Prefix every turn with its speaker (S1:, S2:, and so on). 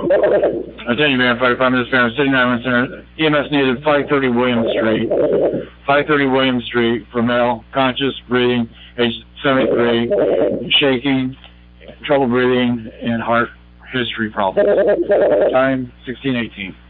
S1: Attention, firefighter, 5 minutes, City 911 Center. EMS needed 530 Williams Street. 530 Williams Street for male, conscious, breathing, age 73, shaking, trouble breathing, and heart history problems. Time 16:18.